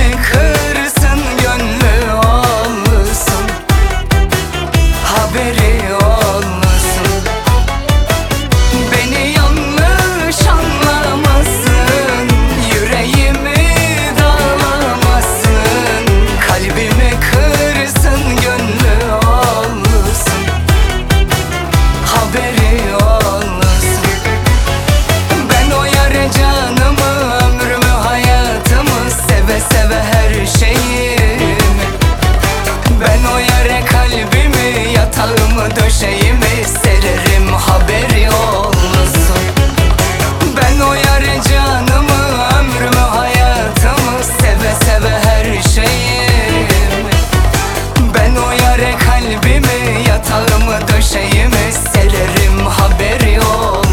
Kalbimi kırsın, gönlü olsun, haberi olmasın. Beni yanlış anlamasın, yüreğimi dağlamasın. Kalbimi kırsın, gönlü olsun, haberi olmasın. Ben o yare canımı, ömrümü, hayatımı, seve seve her şeyimi. Ben o yare kalbimi, yatağımı, döşeğimi sererim, haberi olmasın. Ben o yare canımı, ömrümü, hayatımı, seve seve her şeyimi. Ben o yare kalbimi, yatağımı, döşeğimi sererim, haberi olmasın.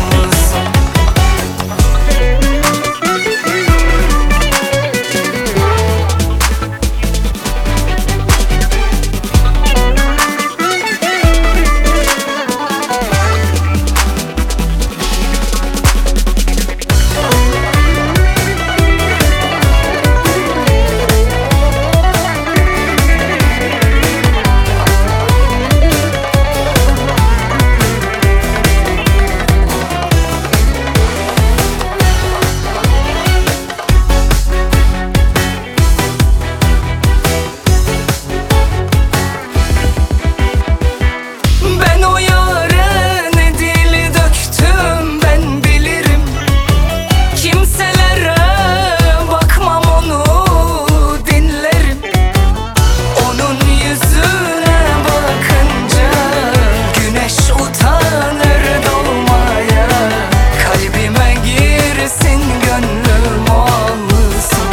Ben o yâre ne dil döktüm ben bilirim. Kimselere bakmam, onu dinlerim. Onun yüzüne bakınca güneş utanır doğmaya. Kalbime girsin, gönlüm olsun,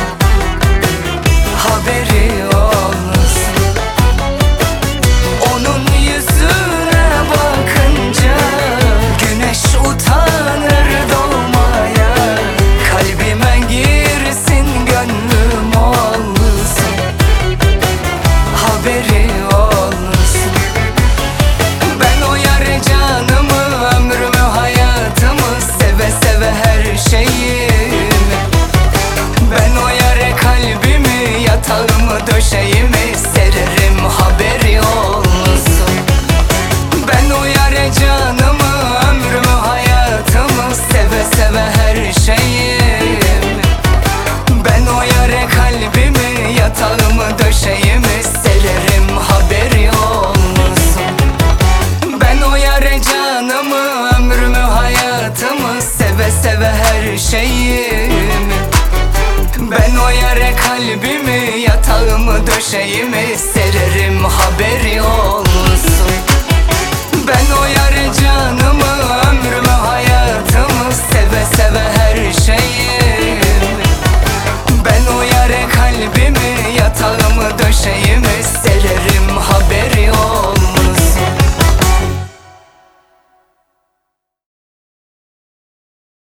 haberi olmasın. Onun yüzüne bakınca güneş utanır doğmaya. Kalbime girsin, gönlüm olsun, haberi olmasın. Ben o yare canımı, ömrümü, hayatımı, seve seve her şeyimi. Ben o yare kalbimi, yatağımı, döşeğimi sererim, haberi olmasın. Ben o yare canımı, ömrümü, hayatımı, seve seve her şeyimi. Ben o yare kalbimi, yatağımı, döşeğimi sererim, haberi olmasın. Ben o yare canımı, ömrümü, hayatımı, seve seve her şeyimi. Ben o yare kalbimi, yatağımı, döşeğimi sererim, haberi